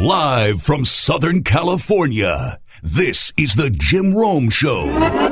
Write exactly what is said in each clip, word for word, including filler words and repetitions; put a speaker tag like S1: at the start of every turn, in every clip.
S1: Live from Southern California, this is the Jim Rome Show.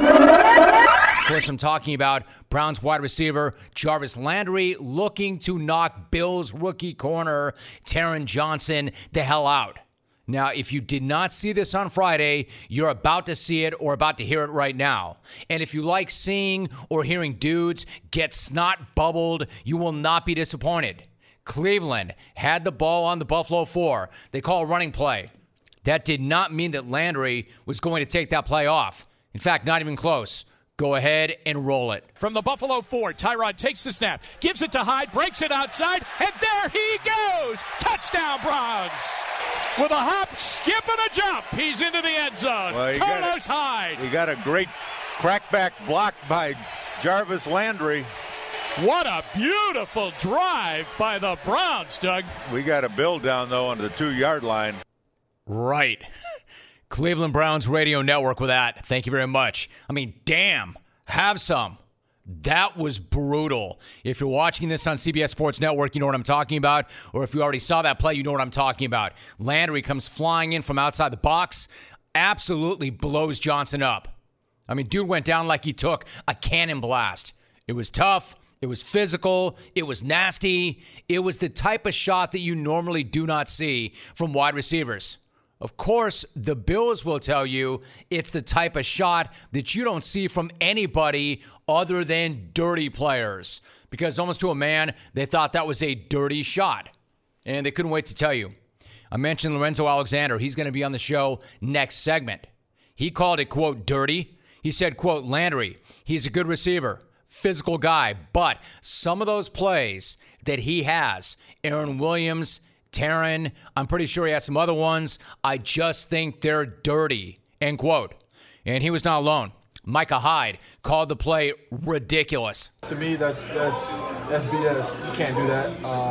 S2: Of course, I'm talking about Browns wide receiver Jarvis Landry looking to knock Bills rookie corner Taron Johnson the hell out. Now, if you did not see this on Friday, you're about to see it or about to hear it right now. And if you like seeing or hearing dudes get snot bubbled, you will not be disappointed. Cleveland had the ball on the Buffalo four. They call a running play. That did not mean that Landry was going to take that play off. In fact, not even close. Go ahead and roll it.
S3: From the Buffalo four, Tyrod takes the snap, gives it to Hyde, breaks it outside, and there he goes! Touchdown, Browns! With a hop, skip, and a jump, he's into the end zone. Well, Carlos
S4: got a,
S3: Hyde.
S4: He got a great crackback block by Jarvis Landry.
S3: What a beautiful drive by the Browns, Doug.
S4: We got a bill down, though, on the two-yard line.
S2: Right. Cleveland Browns Radio Network with that. Thank you very much. I mean, damn, have some. That was brutal. If you're watching this on C B S Sports Network, you know what I'm talking about. Or if you already saw that play, you know what I'm talking about. Landry comes flying in from outside the box, absolutely blows Johnson up. I mean, dude went down like he took a cannon blast. It was tough. It was physical. It was nasty. It was the type of shot that you normally do not see from wide receivers. Of course, the Bills will tell you it's the type of shot that you don't see from anybody other than dirty players. Because almost to a man, they thought that was a dirty shot. And they couldn't wait to tell you. I mentioned Lorenzo Alexander. He's going to be on the show next segment. He called it, quote, dirty. He said, quote, Landry, he's a good receiver, physical guy. But some of those plays that he has, Aaron Williams, Taron, I'm pretty sure he has some other ones. I just think they're dirty, end quote. And he was not alone. Micah Hyde called the play ridiculous.
S5: To me, that's that's that's B S. You can't do that.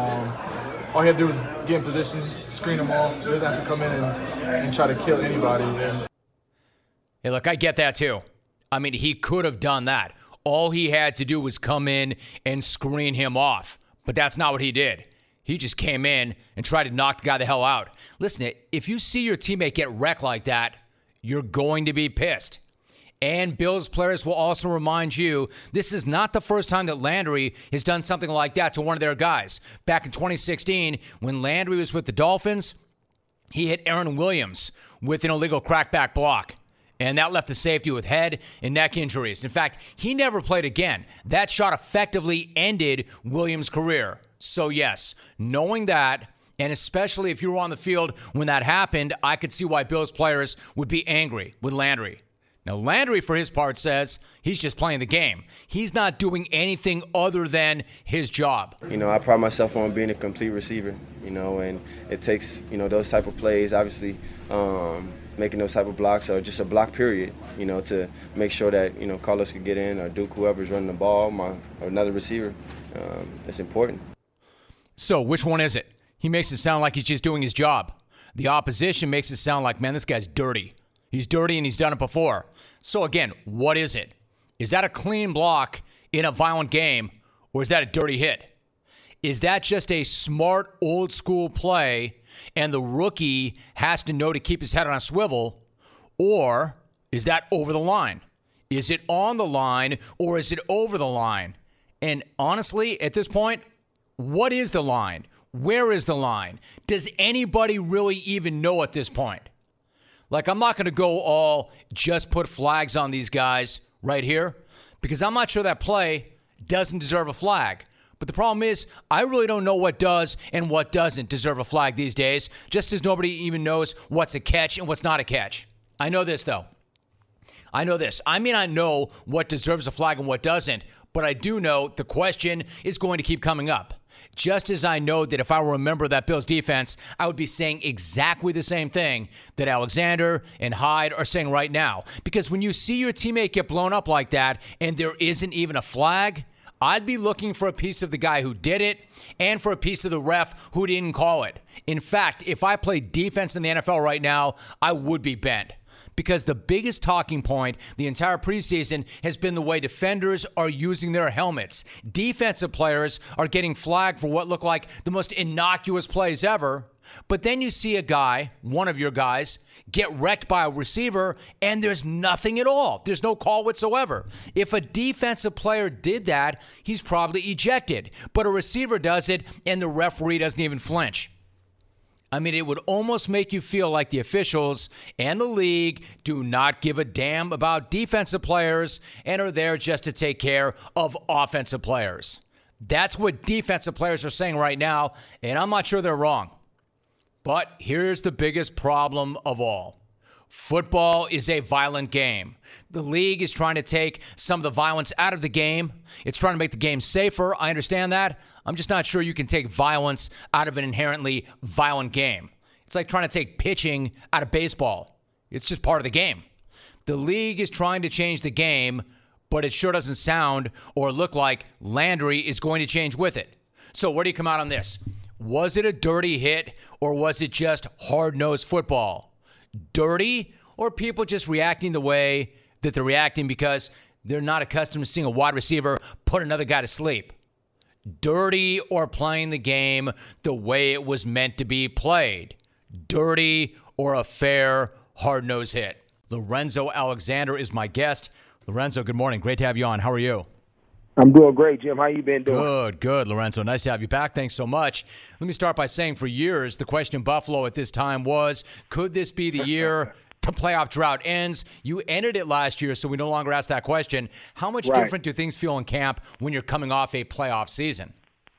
S5: Um, all he had to do was get in position, screen them off. He doesn't have to come in and, and try to kill anybody. And
S2: hey, look, I get that too. I mean, he could have done that. All he had to do was come in and screen him off. But that's not what he did. He just came in and tried to knock the guy the hell out. Listen, if you see your teammate get wrecked like that, you're going to be pissed. And Bills players will also remind you, this is not the first time that Landry has done something like that to one of their guys. Back in twenty sixteen, when Landry was with the Dolphins, he hit Aaron Williams with an illegal crackback block. And that left the safety with head and neck injuries. In fact, he never played again. That shot effectively ended Williams' career. So yes, knowing that, and especially if you were on the field when that happened, I could see why Bills players would be angry with Landry. Now, Landry, for his part, says he's just playing the game. He's not doing anything other than his job.
S6: You know, I pride myself on being a complete receiver, you know, and it takes, you know, those type of plays, obviously, um, making those type of blocks or just a block period, you know, to make sure that, you know, Carlos could get in or Duke, whoever's running the ball, my, or another receiver. Um, it's important.
S2: So which one is it? He makes it sound like he's just doing his job. The opposition makes it sound like, man, this guy's dirty. He's dirty and he's done it before. So again, what is it? Is that a clean block in a violent game, or is that a dirty hit? Is that just a smart old school play and the rookie has to know to keep his head on a swivel, or is that over the line? Is it on the line or is it over the line? And honestly, at this point, what is the line? Where is the line? Does anybody really even know at this point? Like, I'm not going to go all just put flags on these guys right here because I'm not sure that play doesn't deserve a flag. But the problem is, I really don't know what does and what doesn't deserve a flag these days, just as nobody even knows what's a catch and what's not a catch. I know this, though. I know this. I may not know what deserves a flag and what doesn't, but I do know the question is going to keep coming up. Just as I know that if I were a member of that Bills defense, I would be saying exactly the same thing that Alexander and Hyde are saying right now. Because when you see your teammate get blown up like that and there isn't even a flag, I'd be looking for a piece of the guy who did it and for a piece of the ref who didn't call it. In fact, if I played defense in the N F L right now, I would be bent. Because the biggest talking point the entire preseason has been the way defenders are using their helmets. Defensive players are getting flagged for what look like the most innocuous plays ever, But then you see a guy, one of your guys, get wrecked by a receiver, and there's nothing at all. There's no call whatsoever. If a defensive player did that, he's probably ejected. But a receiver does it, and the referee doesn't even flinch. I mean, it would almost make you feel like the officials and the league do not give a damn about defensive players and are there just to take care of offensive players. That's what defensive players are saying right now, and I'm not sure they're wrong. But here's the biggest problem of all. Football is a violent game. The league is trying to take some of the violence out of the game. It's trying to make the game safer. I understand that. I'm just not sure you can take violence out of an inherently violent game. It's like trying to take pitching out of baseball. It's just part of the game. The league is trying to change the game, but it sure doesn't sound or look like Landry is going to change with it. So where do you come out on this? Was it a dirty hit, or was it just hard-nosed football? Dirty, or people just reacting the way that they're reacting because they're not accustomed to seeing a wide receiver put another guy to sleep? Dirty, or playing the game the way it was meant to be played? Dirty, or a fair, hard-nosed hit? Lorenzo Alexander is my guest. Lorenzo, good morning. Great to have you on. How are you?
S7: I'm doing great, Jim. How you been doing?
S2: Good, good, Lorenzo. Nice to have you back. Thanks so much. Let me start by saying for years, the question in Buffalo at this time was, could this be the year the playoff drought ends? You ended it last year, so we no longer ask that question. How much
S7: Right.
S2: different do things feel in camp when you're coming off a playoff season?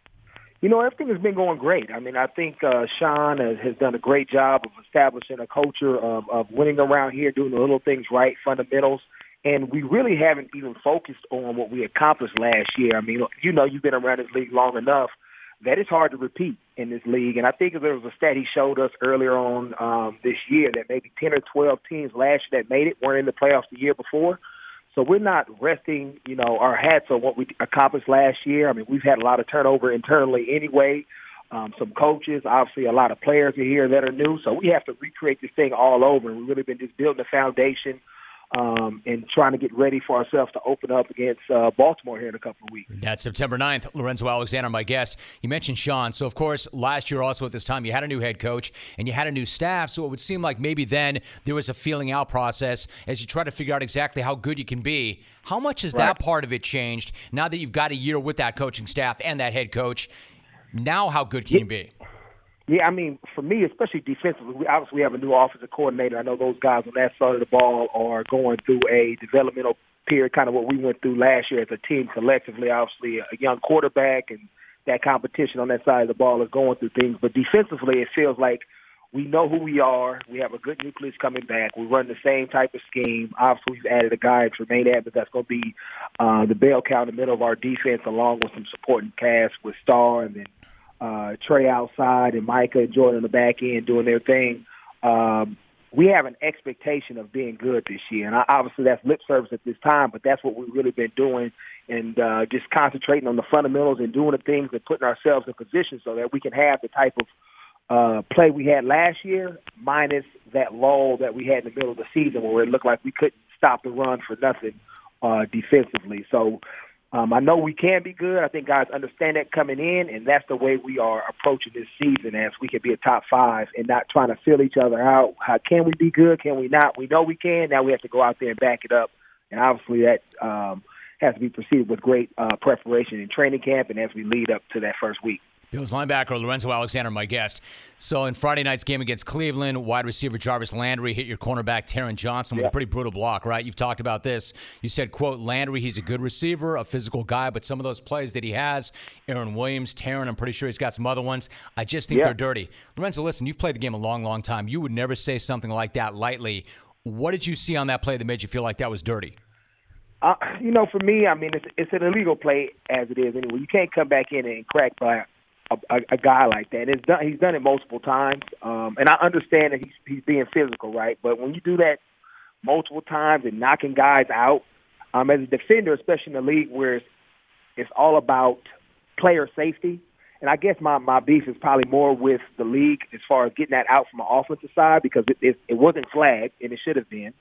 S7: You know, everything has been going great. I mean, I think uh, Sean has, has done a great job of establishing a culture of, of winning around here, doing the little things right, fundamentals. And we really haven't even focused on what we accomplished last year. I mean, you know, you've been around this league long enough that it's hard to repeat in this league. And I think there was a stat he showed us earlier on um, this year that maybe ten or twelve teams last year that made it weren't in the playoffs the year before. So we're not resting, you know, our hats on what we accomplished last year. I mean, we've had a lot of turnover internally anyway. Um, some coaches, obviously a lot of players are here that are new. So we have to recreate this thing all over. And we've really been just building a foundation Um, and trying to get ready for ourselves to open up against uh, Baltimore here in a couple of weeks.
S2: That's September ninth. Lorenzo Alexander, my guest. You mentioned Sean. So, of course, last year also at this time, you had a new head coach and you had a new staff. So it would seem like maybe then there was a feeling out process as you try to figure out exactly how good you can be. How much has
S7: Right.
S2: that part of it changed now that you've got a year with that coaching staff and that head coach? Now how good can
S7: Yeah.
S2: you be?
S7: Yeah, I mean, for me, especially defensively, we obviously we have a new offensive coordinator. I know those guys on that side of the ball are going through a developmental period, kind of what we went through last year as a team collectively. Obviously, a young quarterback and that competition on that side of the ball is going through things. But defensively, it feels like we know who we are. We have a good nucleus coming back. We run the same type of scheme. Obviously, we've added a guy, Tremaine Edmonds, that's going to be uh, the bell cow in the middle of our defense, along with some supporting cast with Starr and then Uh, Trey outside and Micah and Jordan on the back end doing their thing. Um, we have an expectation of being good this year. And obviously that's lip service at this time, but that's what we've really been doing and uh, just concentrating on the fundamentals and doing the things and putting ourselves in position so that we can have the type of uh, play we had last year minus that lull that we had in the middle of the season where it looked like we couldn't stop the run for nothing uh, defensively. So Um, I know we can be good. I think guys understand that coming in, and that's the way we are approaching this season as we can be a top five and not trying to fill each other out. How can we be good? Can we not? We know we can. Now we have to go out there and back it up. And obviously that um, has to be preceded with great uh, preparation in training camp and as we lead up to that first week.
S2: Bills linebacker Lorenzo Alexander, my guest. So in Friday night's game against Cleveland, wide receiver Jarvis Landry hit your cornerback Taron Johnson with
S7: Yeah.
S2: a pretty brutal block, right? You've talked about this. You said, quote, Landry, he's a good receiver, a physical guy, but some of those plays that he has, Aaron Williams, Taron, I'm pretty sure he's got some other ones. I just think
S7: Yeah.
S2: they're dirty. Lorenzo, listen, you've played the game a long, long time. You would never say something like that lightly. What did you see on that play that made you feel like that was dirty?
S7: Uh, you know, for me, I mean, it's, it's an illegal play as it is anyway. You can't come back in and crack by A, a, a guy like that. It's done, he's done it multiple times, um, and I understand that he's, he's being physical, right? But when you do that multiple times and knocking guys out, um, as a defender, especially in the league where it's, it's all about player safety, and I guess my, my beef is probably more with the league as far as getting that out from an offensive side because it, it, it wasn't flagged, and it should have been.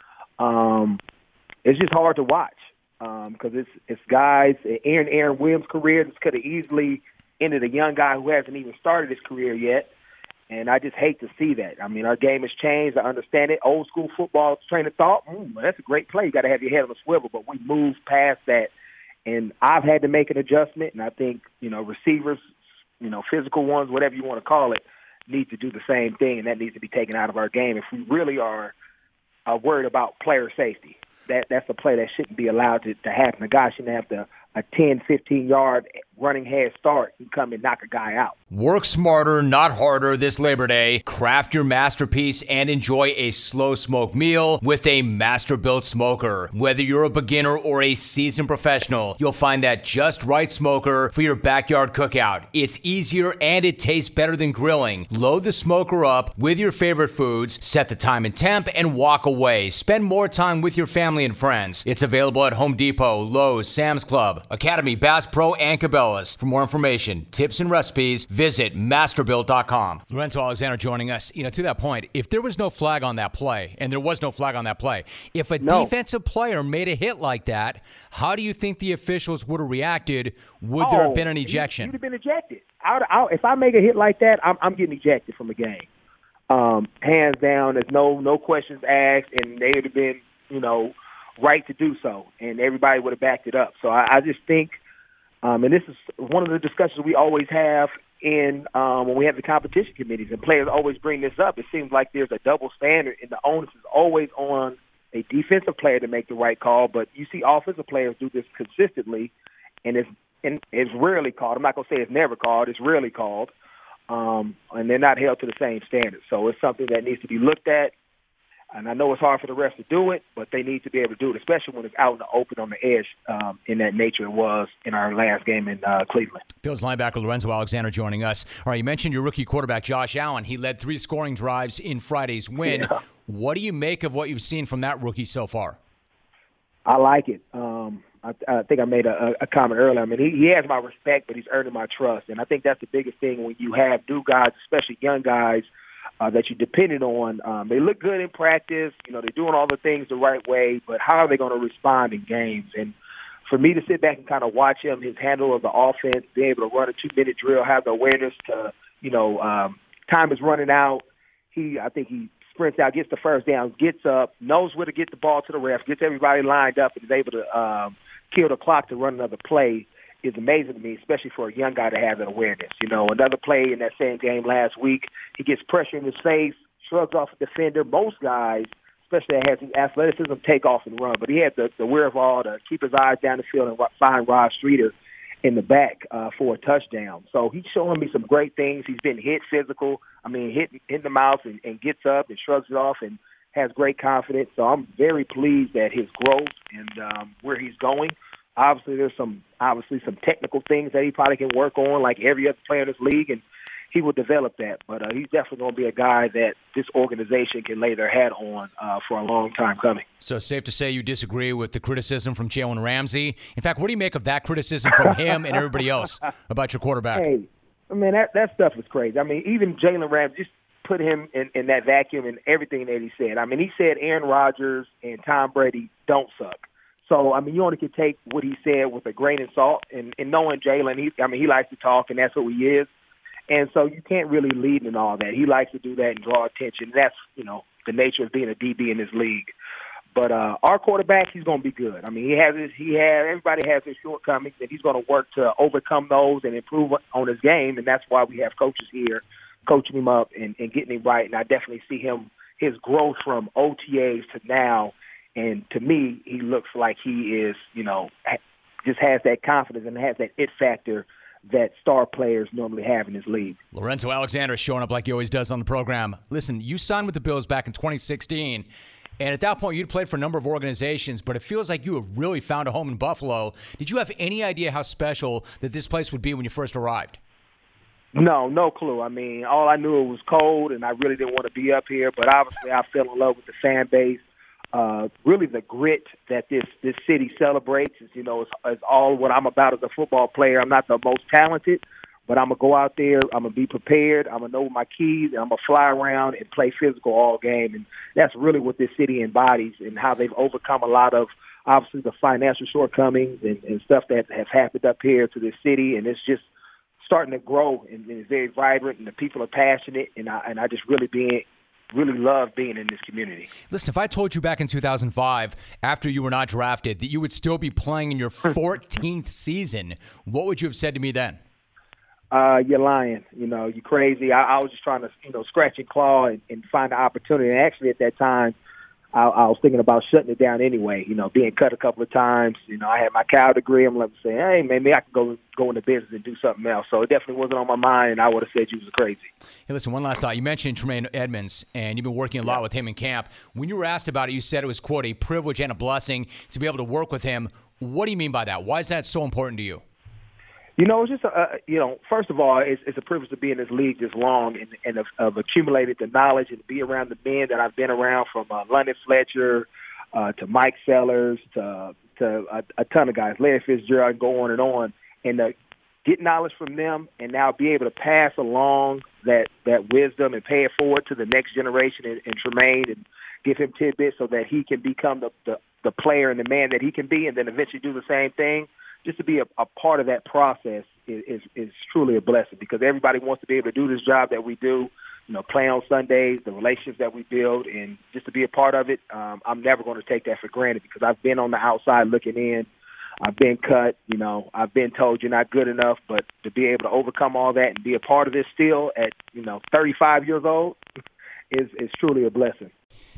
S7: Um, it's just hard to watch because um, it's, it's guys, Aaron, Aaron Williams' career, this could have easily ended a young guy who hasn't even started his career yet. And I just hate to see that. I mean, our game has changed. I understand it. Old school football train of thought, mm, well, that's a great play. You got to have your head on a swivel. But we moved past that. And I've had to make an adjustment. And I think, you know, receivers, you know, physical ones, whatever you want to call it, need to do the same thing. And that needs to be taken out of our game if we really are uh, worried about player safety. That That's a play that shouldn't be allowed to, to happen. A guy shouldn't have to a ten, fifteen-yard running head start and come and knock a guy out.
S2: Work smarter, not harder this Labor Day. Craft your masterpiece and enjoy a slow smoke meal with a Masterbuilt smoker. Whether you're a beginner or a seasoned professional, you'll find that just right smoker for your backyard cookout. It's easier and it tastes better than grilling. Load the smoker up with your favorite foods, set the time and temp, and walk away. Spend more time with your family and friends. It's available at Home Depot, Lowe's, Sam's Club, Academy, Bass Pro, and Cabela's. For more information, tips, and recipes, visit masterbuilt dot com.
S3: Lorenzo Alexander joining us. You know, to that point, if there was no flag on that play, and there was no flag on that play, if a
S7: no.
S3: defensive player made a hit like that, how do you think the officials would have reacted? Would
S7: oh,
S3: there have been an ejection?
S7: You'd have been ejected. I would, I, if I make a hit like that, I'm, I'm getting ejected from a game. Um, hands down, there's no no questions asked, and they would have been, you know, right to do so, and everybody would have backed it up. So I, I just think, um, and this is one of the discussions we always have in um, when we have the competition committees, and players always bring this up. It seems like there's a double standard, and the onus is always on a defensive player to make the right call, but you see offensive players do this consistently, and it's, and it's rarely called. I'm not going to say it's never called. It's rarely called, um, and they're not held to the same standard. So it's something that needs to be looked at. And I know it's hard for the refs to do it, but they need to be able to do it, especially when it's out in the open on the edge um, in that nature it was in our last game in uh, Cleveland.
S3: Bills linebacker Lorenzo Alexander joining us. All right, you mentioned your rookie quarterback, Josh Allen. He led three scoring drives in Friday's win.
S7: Yeah.
S3: What do you make of what you've seen from that rookie so far?
S7: I like it. Um, I, I think I made a, a comment earlier. I mean, he, he has my respect, but he's earning my trust. And I think that's the biggest thing when you have new guys, especially young guys, Uh, that you depended on. Um, they look good in practice. You know, they're doing all the things the right way, but how are they going to respond in games? And for me to sit back and kind of watch him, his handle of the offense, being able to run a two-minute drill, have the awareness to, you know, um, time is running out. He, I think he sprints out, gets the first down, gets up, knows where to get the ball to the ref, gets everybody lined up, and is able to um, kill the clock to run another play. Is amazing to me, especially for a young guy to have that awareness. You know, another play in that same game last week, he gets pressure in his face, shrugs off a defender. Most guys, especially that has the athleticism, take off and run, but he had the, the wherewithal to keep his eyes down the field and find Rod Streeter in the back uh, for a touchdown. So he's showing me some great things. He's been hit physical. I mean, hit in the mouth and, and gets up and shrugs it off and has great confidence. So I'm very pleased at his growth and um, where he's going. Obviously, there's some obviously some technical things that he probably can work on, like every other player in this league, and he will develop that. But uh, he's definitely going to be a guy that this organization can lay their hat on uh, for a long time coming.
S3: So safe to say you disagree with the criticism from Jalen Ramsey. In fact, what do you make of that criticism from him and everybody else about your quarterback?
S7: Hey, I mean, that, that stuff is crazy. I mean, even Jalen Ramsey, just put him in, in that vacuum and everything that he said. I mean, he said Aaron Rodgers and Tom Brady don't suck. So, I mean, you only can take what he said with a grain of salt. And, and knowing Jalen, he, I mean, he likes to talk, and that's who he is. And so you can't really lead in all that. He likes to do that and draw attention. That's, you know, the nature of being a D B in this league. But uh, our quarterback, he's going to be good. I mean, he has his, he has, everybody has his shortcomings, and he's going to work to overcome those and improve on his game. And that's why we have coaches here coaching him up and, and getting him right. And I definitely see him, his growth from O T As to now. And to me, he looks like he is, you know, just has that confidence and has that it factor that star players normally have in this league.
S3: Lorenzo Alexander is showing up like he always does on the program. Listen, you signed with the Bills back in twenty sixteen, and at that point you'd played for a number of organizations, but it feels like you have really found a home in Buffalo. Did you have any idea how special that this place would be when you first arrived?
S7: No, no clue. I mean, all I knew it was cold, and I really didn't want to be up here, but obviously I fell in love with the fan base. Uh, really the grit that this, this city celebrates is, you know, is, is all what I'm about as a football player. I'm not the most talented, but I'm going to go out there, I'm going to be prepared, I'm going to know my keys, and I'm going to fly around and play physical all game. And that's really what this city embodies and how they've overcome a lot of, obviously, the financial shortcomings and, and stuff that has happened up here to this city. And it's just starting to grow and, and is very vibrant, and the people are passionate, and I and I just really being really love being in this community.
S2: Listen, if I told you back in two thousand five, after you were not drafted, that you would still be playing in your fourteenth season, what would you have said to me then?
S7: Uh, you're lying. You know, you're crazy. I, I was just trying to, you know, scratch and claw and, and find an opportunity. And actually, at that time, I, I was thinking about shutting it down anyway. You know, being cut a couple of times. You know, I had my Cal degree. I'm like saying, hey, man, maybe I could go go into business and do something else. So it definitely wasn't on my mind, and I would have said you was crazy.
S2: Hey, listen, one last thought. You mentioned Tremaine Edmunds, and you've been working a lot
S7: yeah.
S2: with him in camp. When you were asked about it, you said it was, quote, a privilege and a blessing to be able to work with him. What do you mean by that? Why is that so important to you?
S7: You know, it's just, a, you know, first of all, it's, it's a privilege to be in this league this long and, and have, have accumulated the knowledge and be around the men that I've been around, from uh, London Fletcher uh, to Mike Sellers to to a, a ton of guys, Larry Fitzgerald, and go on and on, and uh, get knowledge from them and now be able to pass along that, that wisdom and pay it forward to the next generation and, and Tremaine, and give him tidbits so that he can become the, the, the player and the man that he can be, and then eventually do the same thing. Just to be a, a part of that process is, is, is truly a blessing, because everybody wants to be able to do this job that we do, you know, play on Sundays, the relationships that we build, and just to be a part of it. Um, I'm never going to take that for granted, because I've been on the outside looking in. I've been cut, you know, I've been told you're not good enough, but to be able to overcome all that and be a part of this still at, you know, thirty-five years old is, is truly a blessing.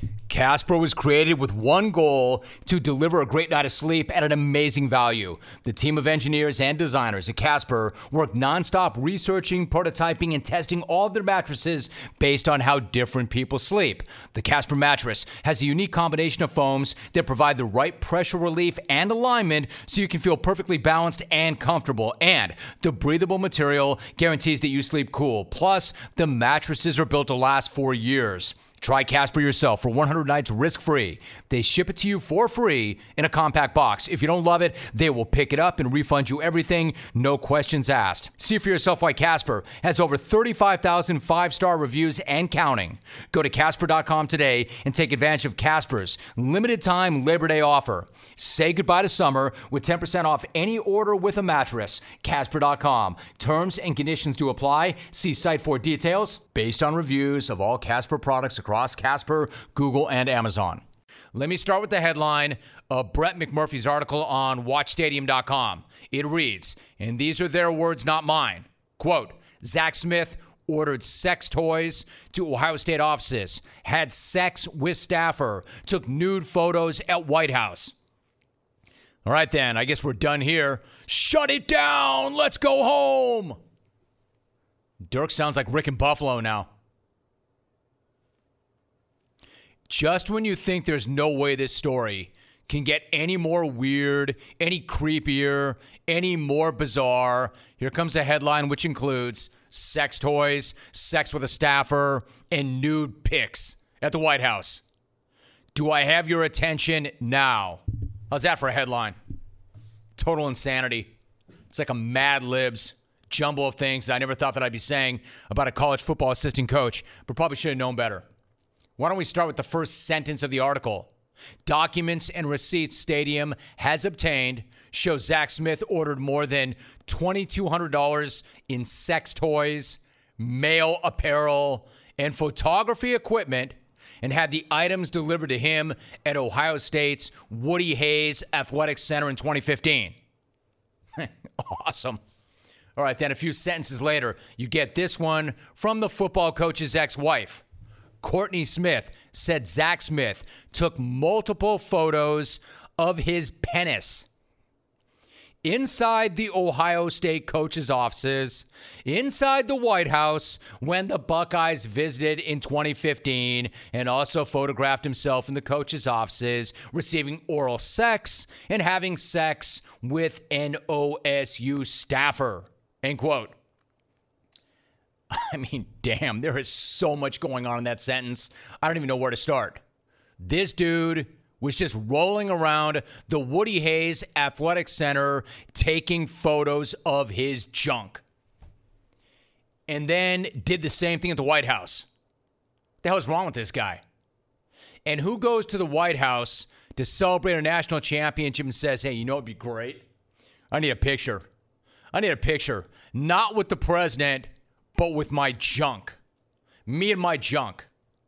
S2: Casper was created with one goal: to deliver a great night of sleep at an amazing value. The team of engineers and designers at Casper work nonstop researching, prototyping, and testing all of their mattresses based on how different people sleep. The Casper mattress has a unique combination of foams that provide the right pressure relief and alignment so you can feel perfectly balanced and comfortable. And the breathable material guarantees that you sleep cool. Plus, the mattresses are built to last for years. Try Casper yourself for one hundred nights risk-free. They ship it to you for free in a compact box. If you don't love it, they will pick it up and refund you everything, no questions asked. See for yourself why Casper has over thirty-five thousand five-star reviews and counting. Go to Casper dot com today and take advantage of Casper's limited-time Labor Day offer. Say goodbye to summer with ten percent off any order with a mattress. Casper dot com. Terms and conditions do apply. See site for details. Based on reviews of all Casper products across Casper, Google, and Amazon. Let me start with the headline of Brett McMurphy's article on watch stadium dot com. It reads, and these are their words, not mine, quote, Zach Smith ordered sex toys to Ohio State offices, had sex with staffer, took nude photos at White House. All right, then, I guess we're done here. Shut it down. Let's go home. Dirk sounds like Rick in Buffalo now. Just when you think there's no way this story can get any more weird, any creepier, any more bizarre, here comes a headline which includes sex toys, sex with a staffer, and nude pics at the White House. Do I have your attention now? How's that for a headline? Total insanity. It's like a Mad Libs jumble of things I never thought that I'd be saying about a college football assistant coach, but probably should have known better. Why don't we start with the first sentence of the article? Documents and receipts Stadium has obtained show Zach Smith ordered more than two thousand two hundred dollars in sex toys, male apparel, and photography equipment, and had the items delivered to him at Ohio State's Woody Hayes Athletic Center in twenty fifteen. Awesome. All right, then a few sentences later, you get this one from the football coach's ex-wife. Courtney Smith said Zach Smith took multiple photos of his penis inside the Ohio State coach's offices, inside the White House when the Buckeyes visited in twenty fifteen, and also photographed himself in the coach's offices receiving oral sex and having sex with an O S U staffer. End quote. I mean, damn, there is so much going on in that sentence. I don't even know where to start. This dude was just rolling around the Woody Hayes Athletic Center taking photos of his junk. And then did the same thing at the White House. What the hell is wrong with this guy? And who goes to the White House to celebrate a national championship and says, hey, you know what would be great? I need a picture. I need a picture, not with the president, but with my junk. Me and my junk.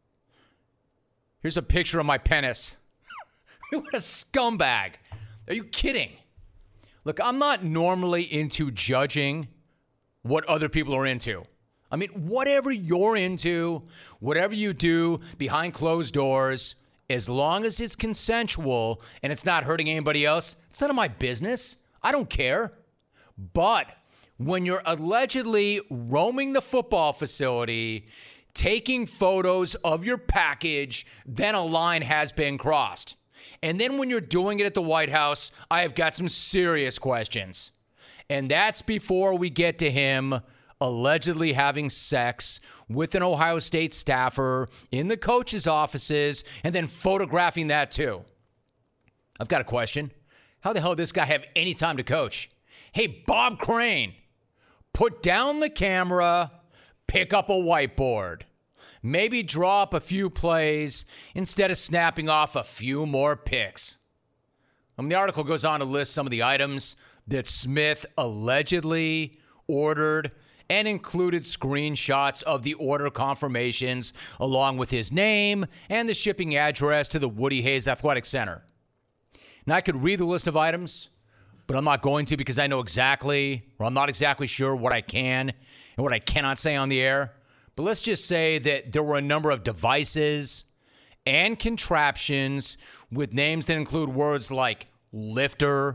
S2: Here's a picture of my penis. What a scumbag. Are you kidding? Look, I'm not normally into judging what other people are into. I mean, whatever you're into, whatever you do behind closed doors, as long as it's consensual and it's not hurting anybody else, it's none of my business. I don't care. But when you're allegedly roaming the football facility, taking photos of your package, then a line has been crossed. And then when you're doing it at the White House, I have got some serious questions. And that's before we get to him allegedly having sex with an Ohio State staffer in the coach's offices and then photographing that too. I've got a question. How the hell did this guy have any time to coach? Hey, Bob Crane, put down the camera, pick up a whiteboard. Maybe draw up a few plays instead of snapping off a few more pics. I mean, the article goes on to list some of the items that Smith allegedly ordered and included screenshots of the order confirmations along with his name and the shipping address to the Woody Hayes Athletic Center. Now, I could read the list of items, but I'm not going to because I know exactly, or I'm not exactly sure what I can and what I cannot say on the air. But let's just say that there were a number of devices and contraptions with names that include words like lifter,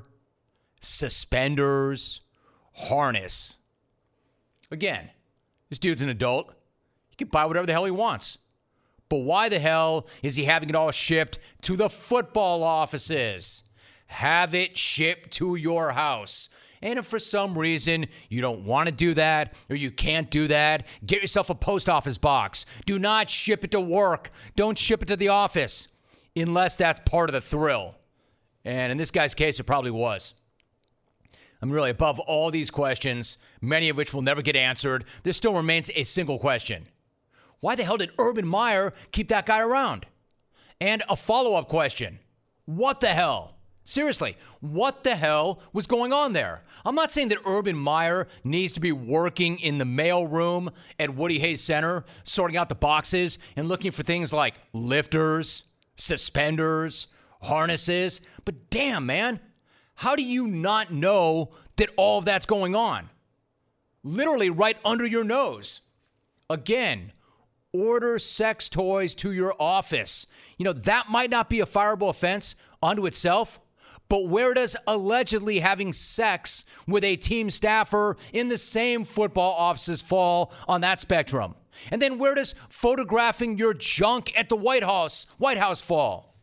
S2: suspenders, harness. Again, this dude's an adult. He can buy whatever the hell he wants. But why the hell is he having it all shipped to the football offices? Have it shipped to your house. And if for some reason you don't want to do that or you can't do that, get yourself a post office box. Do not ship it to work. Don't ship it to the office unless that's part of the thrill. And in this guy's case, it probably was. I'm really above all these questions, many of which will never get answered. There still remains a single question. Why the hell did Urban Meyer keep that guy around? And a follow-up question. What the hell? Seriously, what the hell was going on there? I'm not saying that Urban Meyer needs to be working in the mail room at Woody Hayes Center, sorting out the boxes and looking for things like lifters, suspenders, harnesses. But damn, man, how do you not know that all of that's going on? Literally right under your nose. Again, order sex toys to your office. You know, that might not be a fireable offense unto itself, but where does allegedly having sex with a team staffer in the same football offices fall on that spectrum? And then where does photographing your junk at the White House, White House fall?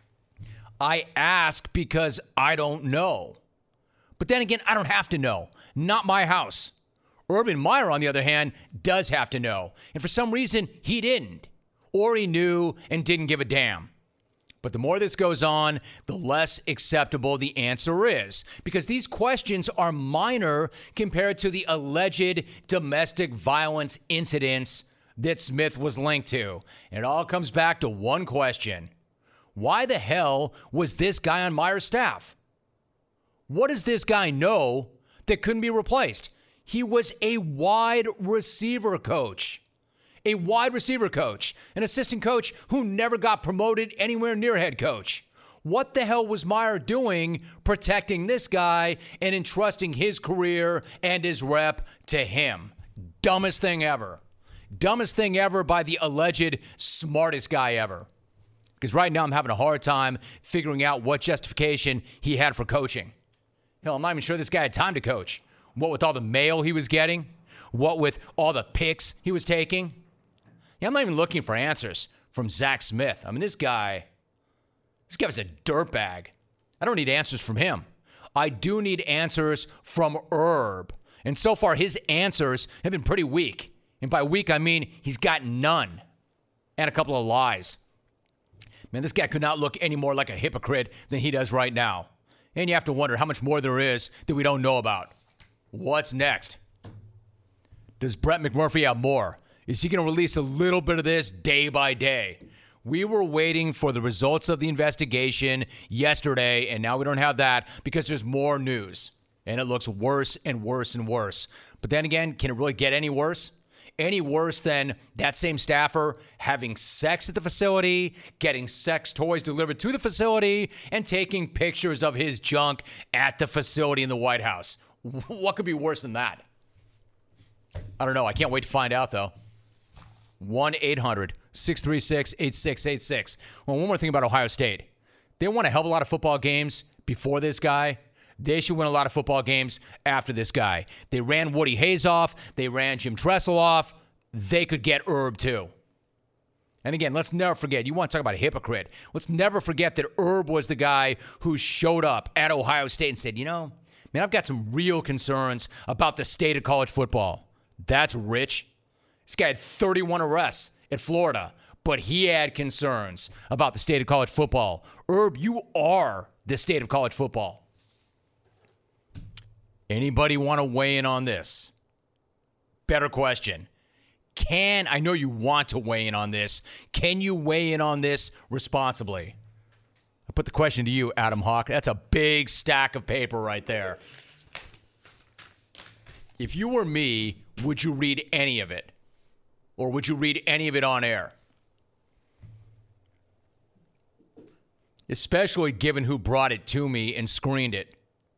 S2: I ask because I don't know. But then again, I don't have to know. Not my house. Urban Meyer, on the other hand, does have to know. And for some reason, he didn't. Or he knew and didn't give a damn. But the more this goes on, the less acceptable the answer is. Because these questions are minor compared to the alleged domestic violence incidents that Smith was linked to. And it all comes back to one question. Why the hell was this guy on Meyer's staff? What does this guy know that couldn't be replaced? He was a wide receiver coach. A wide receiver coach, an assistant coach who never got promoted anywhere near head coach. What the hell was Meyer doing protecting this guy and entrusting his career and his rep to him? Dumbest thing ever. Dumbest thing ever by the alleged smartest guy ever. Because right now I'm having a hard time figuring out what justification he had for coaching. Hell, I'm not even sure this guy had time to coach. What with all the mail he was getting? What with all the pics he was taking? Yeah, I'm not even looking for answers from Zach Smith. I mean, this guy, this guy was a dirtbag. I don't need answers from him. I do need answers from Herb. And so far, his answers have been pretty weak. And by weak, I mean he's got none. And a couple of lies. Man, this guy could not look any more like a hypocrite than he does right now. And you have to wonder how much more there is that we don't know about. What's next? Does Brett McMurphy have more? Is he going to release a little bit of this day by day? We were waiting for the results of the investigation yesterday, and now we don't have that because there's more news. And it looks worse and worse and worse. But then again, can it really get any worse? Any worse than that same staffer having sex at the facility, getting sex toys delivered to the facility, and taking pictures of his junk at the facility in the White House? What could be worse than that? I don't know. I can't wait to find out, though. one eight hundred six three six eight six eight six. Well, one more thing about Ohio State. They won a hell of a lot of football games before this guy. They should win a lot of football games after this guy. They ran Woody Hayes off. They ran Jim Tressel off. They could get Herb, too. And again, let's never forget, you want to talk about a hypocrite. Let's never forget that Herb was the guy who showed up at Ohio State and said, you know, man, I've got some real concerns about the state of college football. That's rich. This guy had thirty-one arrests at Florida, but he had concerns about the state of college football. Herb, you are the state of college football. Anybody want to weigh in on this? Better question. Can, I know you want to weigh in on this. Can you weigh in on this responsibly? I put the question to you, Adam Hawk. That's a big stack of paper right there. If you were me, would you read any of it? Or would you read any of it on air? Especially given who brought it to me and screened it.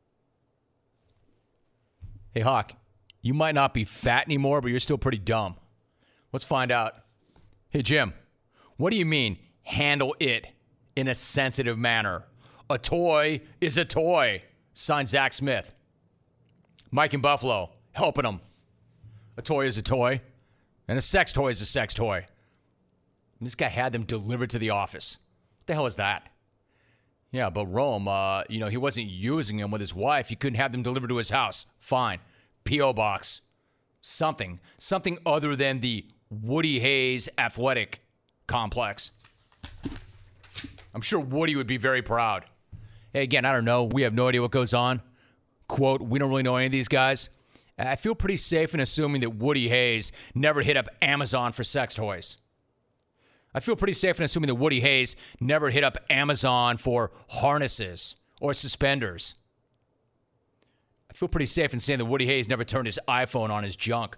S2: Hey, Hawk, you might not be fat anymore, but you're still pretty dumb. Let's find out. Hey, Jim, what do you mean, handle it in a sensitive manner? A toy is a toy. Signed, Zach Smith. Mike in Buffalo, helping him. A toy is a toy, and a sex toy is a sex toy. And this guy had them delivered to the office. What the hell is that? Yeah, but Rome, uh, you know, he wasn't using them with his wife. He couldn't have them delivered to his house. Fine. P O box. Something. Something other than the Woody Hayes athletic complex. I'm sure Woody would be very proud. Hey, again, I don't know. We have no idea what goes on. Quote, we don't really know any of these guys. I feel pretty safe in assuming that Woody Hayes never hit up Amazon for sex toys. I feel pretty safe in assuming that Woody Hayes never hit up Amazon for harnesses or suspenders. I feel pretty safe in saying that Woody Hayes never turned his iPhone on his junk.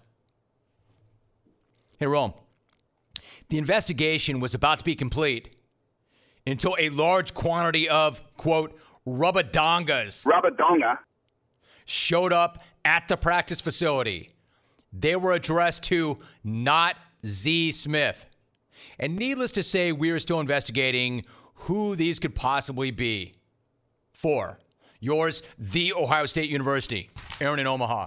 S2: Hey, Rome. The investigation was about to be complete until a large quantity of, quote, rubadongas
S8: Rubadonga.
S2: showed up at the practice facility. They were addressed to not Z. Smith. And needless to say, we are still investigating who these could possibly be. For yours, The Ohio State University, Aaron in Omaha.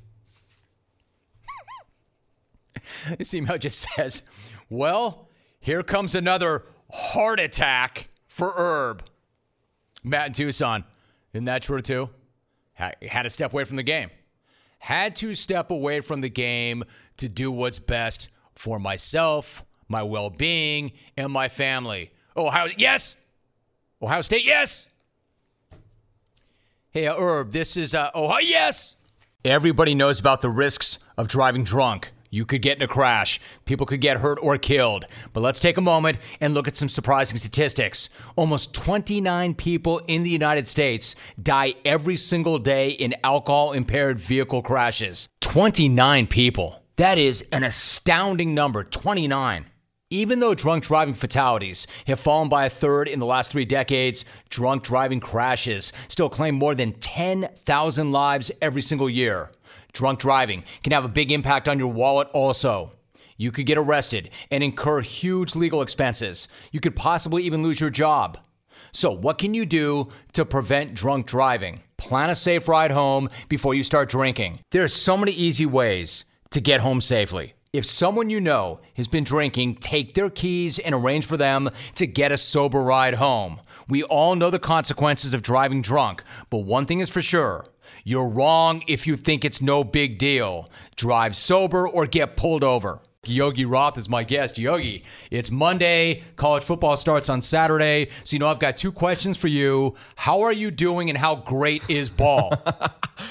S2: This email just says, well, here comes another heart attack for Herb. Matt in Tucson. Isn't that true, too? Had to step away from the game. Had to step away from the game to do what's best for myself, my well-being, and my family. Ohio, yes! Ohio State, yes! Hey, uh, Herb, this is uh, Ohio, yes! Everybody knows about the risks of driving drunk. You could get in a crash. People could get hurt or killed. But let's take a moment and look at some surprising statistics. Almost twenty-nine people in the United States die every single day in alcohol-impaired vehicle crashes. twenty-nine people. That is an astounding number, twenty-nine. Even though drunk driving fatalities have fallen by a third in the last three decades, drunk driving crashes still claim more than ten thousand lives every single year. Drunk driving can have a big impact on your wallet also. You could get arrested and incur huge legal expenses. You could possibly even lose your job. So what can you do to prevent drunk driving? Plan a safe ride home before you start drinking. There are so many easy ways to get home safely. If someone you know has been drinking, take their keys and arrange for them to get a sober ride home. We all know the consequences of driving drunk, but one thing is for sure. You're wrong if you think it's no big deal. Drive sober or get pulled over. Yogi Roth is my guest. Yogi, it's Monday. College football starts on Saturday. So, you know, I've got two questions for you. How are you doing and how great is ball?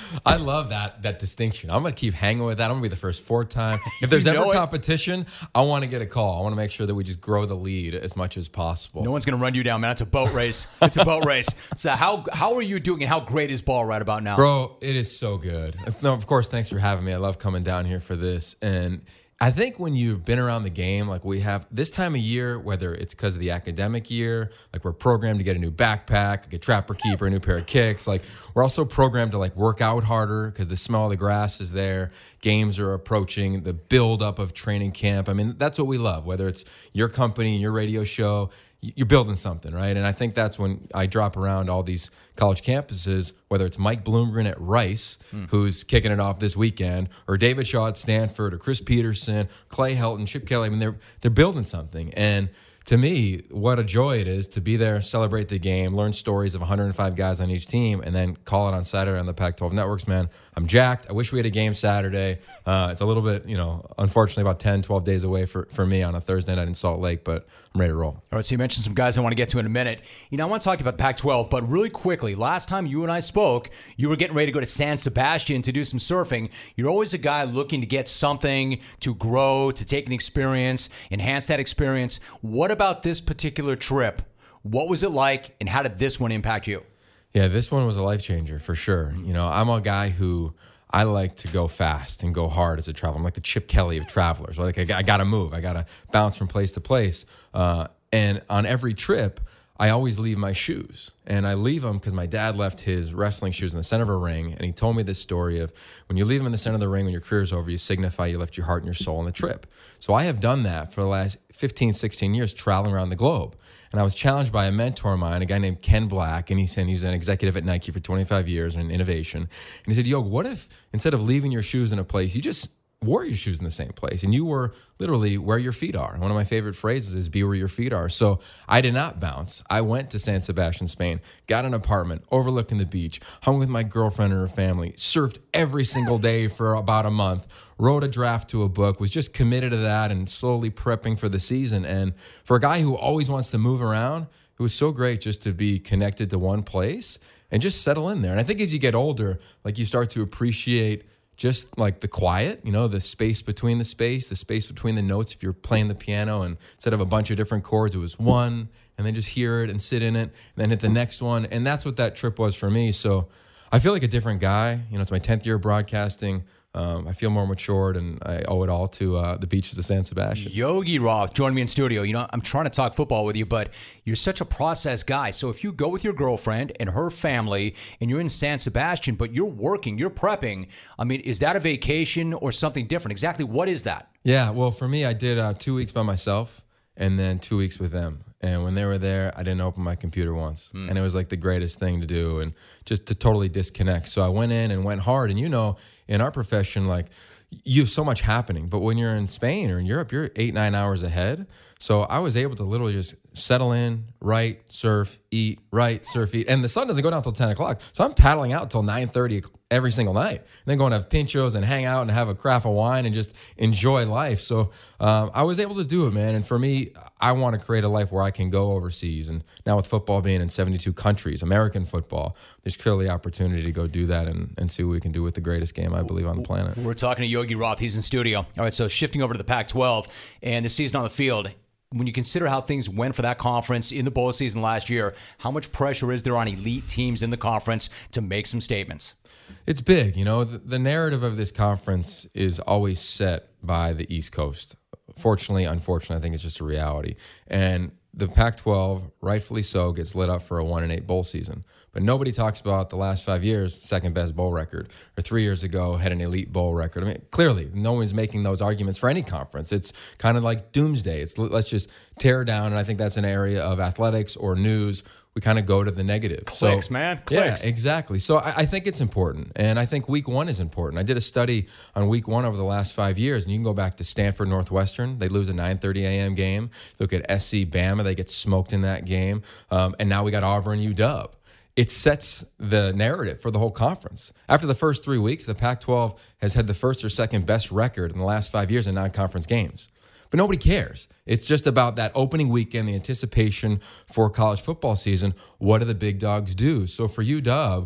S8: I love that that distinction. I'm going to keep hanging with that. I'm going to be the first four-time. If there's ever competition, I want to get a call. I want to make sure that we just grow the lead as much as possible.
S2: No one's going to run you down, man. It's a boat race. It's a boat race. So how how are you doing, and how great is ball right about now?
S8: Bro, it is so good. No, of course, thanks for having me. I love coming down here for this. And I think when you've been around the game, like we have this time of year, whether it's because of the academic year, like we're programmed to get a new backpack, like a trapper keeper, a new pair of kicks. Like we're also programmed to like work out harder because the smell of the grass is there. Games are approaching, the buildup of training camp. I mean, that's what we love, whether it's your company and your radio show. You're building something, right? And I think that's when I drop around all these college campuses, whether it's Mike Bloomgren at Rice, mm. who's kicking it off this weekend, or David Shaw at Stanford, or Chris Peterson, Clay Helton, Chip Kelly. I mean, they're they're building something. And to me, what a joy it is to be there, celebrate the game, learn stories of one hundred five guys on each team, and then call it on Saturday on the Pac twelve networks, man. I'm jacked. I wish we had a game Saturday. Uh, it's a little bit, you know, unfortunately about ten, twelve days away for, for me on a Thursday night in Salt Lake, but I'm ready to roll.
S2: All right, so you mentioned some guys I want to get to in a minute. You know, I want to talk to you about the Pac twelve, but really quickly, last time you and I spoke, you were getting ready to go to San Sebastian to do some surfing. You're always a guy looking to get something, to grow, to take an experience, enhance that experience. What about this particular trip? What was it like, and how did this one impact you?
S8: Yeah, this one was a life changer for sure. You know, I'm a guy who I like to go fast and go hard as a traveler. I'm like the Chip Kelly of travelers. Like I, I got to move. I got to bounce from place to place. Uh, and on every trip, I always leave my shoes. And I leave them because my dad left his wrestling shoes in the center of a ring. And he told me this story of when you leave them in the center of the ring, when your career's over, you signify you left your heart and your soul on the trip. So I have done that for the last fifteen, sixteen years, traveling around the globe. And I was challenged by a mentor of mine, a guy named Ken Black, and he said he's an executive at Nike for twenty-five years in innovation. And he said, yo, what if instead of leaving your shoes in a place, you just wore your shoes in the same place and you were literally where your feet are? One of my favorite phrases is be where your feet are. So I did not bounce. I went to San Sebastian, Spain, got an apartment overlooking the beach, hung with my girlfriend and her family, surfed every single day for about a month, wrote a draft to a book, was just committed to that and slowly prepping for the season. And for a guy who always wants to move around, it was so great just to be connected to one place and just settle in there. And I think as you get older, like you start to appreciate just like the quiet, you know, the space between the space, the space between the notes. If you're playing the piano and instead of a bunch of different chords, it was one, and then just hear it and sit in it, and then hit the next one. And that's what that trip was for me. So I feel like a different guy. You know, it's my tenth year of broadcasting. Um, I feel more matured, and I owe it all to uh, the beaches of San Sebastian.
S2: Yogi Roth joined me in studio. You know, I'm trying to talk football with you, but you're such a process guy. So if you go with your girlfriend and her family, and you're in San Sebastian, but you're working, you're prepping, I mean, is that a vacation or something different? Exactly what is that?
S8: Yeah, well, for me, I did uh, two weeks by myself and then two weeks with them. And when they were there, I didn't open my computer once. Mm. And it was like the greatest thing to do, and just to totally disconnect. So I went in and went hard. And you know, in our profession, like, you have so much happening. But when you're in Spain or in Europe, you're eight, nine hours ahead. So I was able to literally just settle in, write, surf, eat, write, surf, eat. And the sun doesn't go down until ten o'clock. So I'm paddling out until nine thirty every single night. And then going to have pinchos and hang out and have a carafe of wine and just enjoy life. So um, I was able to do it, man. And for me, I want to create a life where I can go overseas. And now with football being in seventy-two countries, American football, there's clearly opportunity to go do that and, and see what we can do with the greatest game, I believe, on the planet.
S2: We're talking to Yogi Roth. He's in studio. All right, so shifting over to the Pac twelve and the season on the field. When you consider how things went for that conference in the bowl season last year, how much pressure is there on elite teams in the conference to make some statements?
S8: It's big. You know, the, the narrative of this conference is always set by the East Coast. Fortunately, unfortunately, I think it's just a reality. And the Pac twelve, rightfully so, gets lit up for a one and eight bowl season. But nobody talks about the last five years, second best bowl record, or three years ago had an elite bowl record. I mean, clearly, no one's making those arguments for any conference. It's kind of like doomsday. It's let's just tear down, and I think that's an area of athletics or news. We kind of go to the negative.
S2: Clicks, so, man. Clicks.
S8: Yeah, exactly. So I, I think it's important, and I think week one is important. I did a study on week one over the last five years, and you can go back to Stanford Northwestern. They lose a nine thirty a.m. game. Look at S C Bama. They get smoked in that game. Um, and now we got Auburn U W. It sets the narrative for the whole conference. After the first three weeks, the Pac twelve has had the first or second best record in the last five years in non-conference games. But nobody cares. It's just about that opening weekend, the anticipation for college football season. What do the big dogs do? So for U W,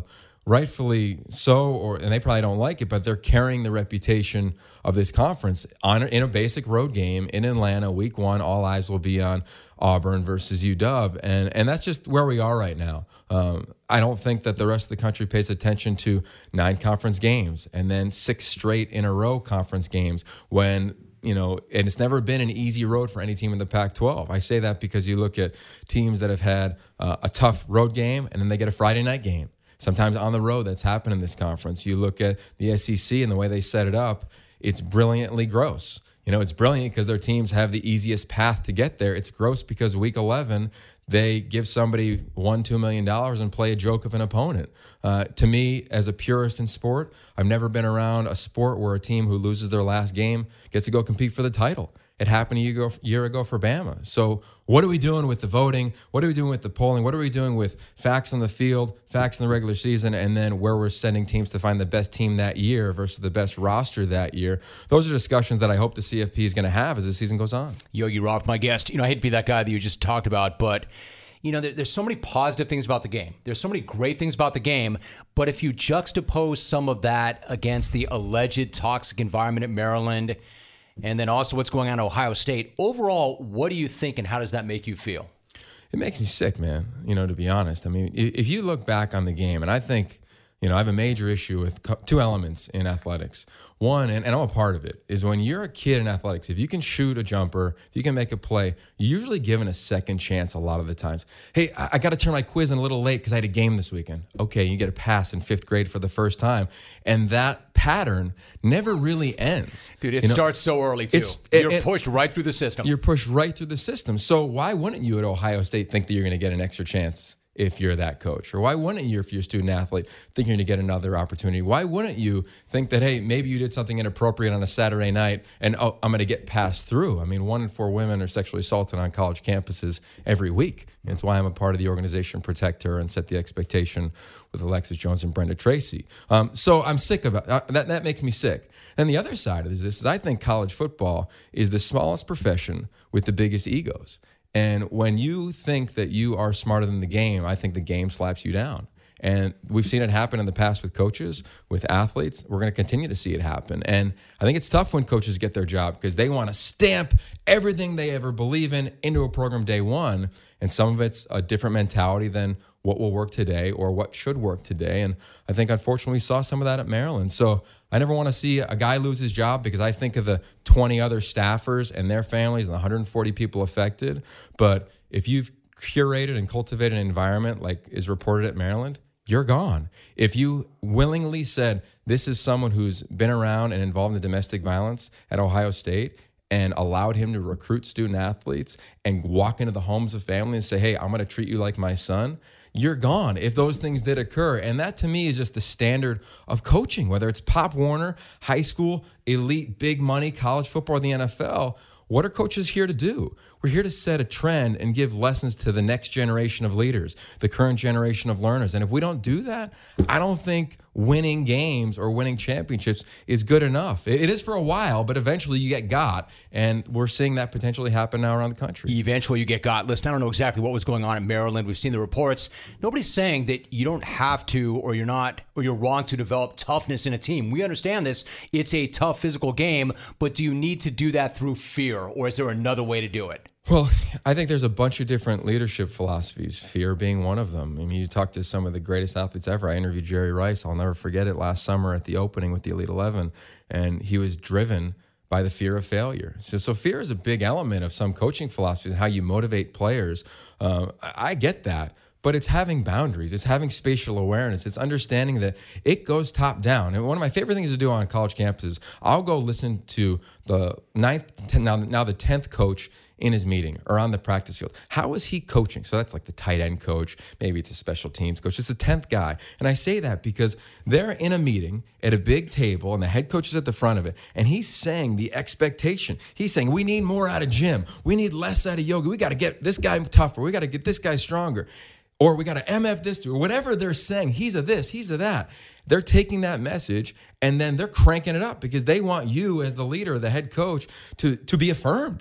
S8: rightfully so, or and they probably don't like it, but they're carrying the reputation of this conference on in a basic road game in Atlanta, week one. All eyes will be on Auburn versus U W, and and that's just where we are right now. Um, I don't think that the rest of the country pays attention to nine conference games and then six straight in a row conference games when. You know, and it's never been an easy road for any team in the Pac twelve. I say that because you look at teams that have had uh, a tough road game and then they get a Friday night game. Sometimes on the road, that's happened in this conference. You look at the S E C and the way they set it up, it's brilliantly gross. You know, it's brilliant because their teams have the easiest path to get there. It's gross because week eleven, they give somebody one, two million dollars and play a joke of an opponent. Uh, to me, as a purist in sport, I've never been around a sport where a team who loses their last game gets to go compete for the title. It happened a year ago, year ago for Bama. So what are we doing with the voting? What are we doing with the polling? What are we doing with facts on the field, facts in the regular season, and then where we're sending teams to find the best team that year versus the best roster that year? Those are discussions that I hope the C F P is going to have as the season goes on.
S2: Yogi Roth, my guest. You know, I hate to be that guy that you just talked about, but you know, there, there's so many positive things about the game. There's so many great things about the game. But if you juxtapose some of that against the alleged toxic environment at Maryland, and then also what's going on at Ohio State, overall, what do you think and how does that make you feel?
S8: It makes me sick, man, you know, to be honest. I mean, if you look back on the game, and I think, you know, I have a major issue with two elements in athletics. One, and, and I'm a part of it, is when you're a kid in athletics, if you can shoot a jumper, if you can make a play, you're usually given a second chance a lot of the times. Hey, I, I got to turn my quiz in a little late because I had a game this weekend. Okay, you get a pass in fifth grade for the first time. And that pattern never really ends.
S2: Dude, it
S8: you know,
S2: starts so early, too.
S8: It,
S2: you're
S8: it,
S2: pushed right through the system.
S8: You're pushed right through the system. So why wouldn't you at Ohio State think that you're going to get an extra chance if you're that coach? Or why wouldn't you, if you're a student athlete, think you're going to get another opportunity? Why wouldn't you think that, hey, maybe you did something inappropriate on a Saturday night and, oh, I'm going to get passed through? I mean, one in four women are sexually assaulted on college campuses every week. And it's why I'm a part of the organization Protect Her and set the expectation with Alexis Jones and Brenda Tracy. Um, so I'm sick about uh, that. That makes me sick. And the other side of this is I think college football is the smallest profession with the biggest egos. And when you think that you are smarter than the game, I think the game slaps you down. And we've seen it happen in the past with coaches, with athletes. We're going to continue to see it happen. And I think it's tough when coaches get their job because they want to stamp everything they ever believe in into a program day one. And some of it's a different mentality than what will work today or what should work today. And I think, unfortunately, we saw some of that at Maryland. So I never want to see a guy lose his job because I think of the twenty other staffers and their families and the one hundred forty people affected. But if you've curated and cultivated an environment like is reported at Maryland, you're gone. If you willingly said, this is someone who's been around and involved in domestic violence at Ohio State and allowed him to recruit student athletes and walk into the homes of families and say, hey, I'm going to treat you like my son, you're gone if those things did occur. And that to me is just the standard of coaching, whether it's Pop Warner, high school, elite, big money, college football, or the N F L. What are coaches here to do? We're here to set a trend and give lessons to the next generation of leaders, the current generation of learners. And if we don't do that, I don't think winning games or winning championships is good enough. It is for a while, but eventually you get got. And we're seeing that potentially happen now around the country.
S2: Eventually you get got. Listen, I don't know exactly what was going on in Maryland. We've seen the reports. Nobody's saying that you don't have to or you're not or you're wrong to develop toughness in a team. We understand this. It's a tough physical game, but do you need to do that through fear or is there another way to do it?
S8: Well, I think there's a bunch of different leadership philosophies, fear being one of them. I mean, you talk to some of the greatest athletes ever. I interviewed Jerry Rice. I'll never forget it last summer at the opening with the Elite eleven, and he was driven by the fear of failure. So, so fear is a big element of some coaching philosophies and how you motivate players. Uh, I get that. But it's having boundaries. It's having spatial awareness. It's understanding that it goes top down. And one of my favorite things to do on college campuses, I'll go listen to the ninth, now, now the tenth coach in his meeting or on the practice field. How is he coaching? So that's like the tight end coach. Maybe it's a special teams coach. It's the tenth guy. And I say that because they're in a meeting at a big table and the head coach is at the front of it. And he's saying the expectation. He's saying, we need more out of gym. We need less out of yoga. We got to get this guy tougher. We got to get this guy stronger. Or we got to M F this, or whatever they're saying. He's a this, he's a that. They're taking that message and then they're cranking it up because they want you as the leader, the head coach, to, to be affirmed.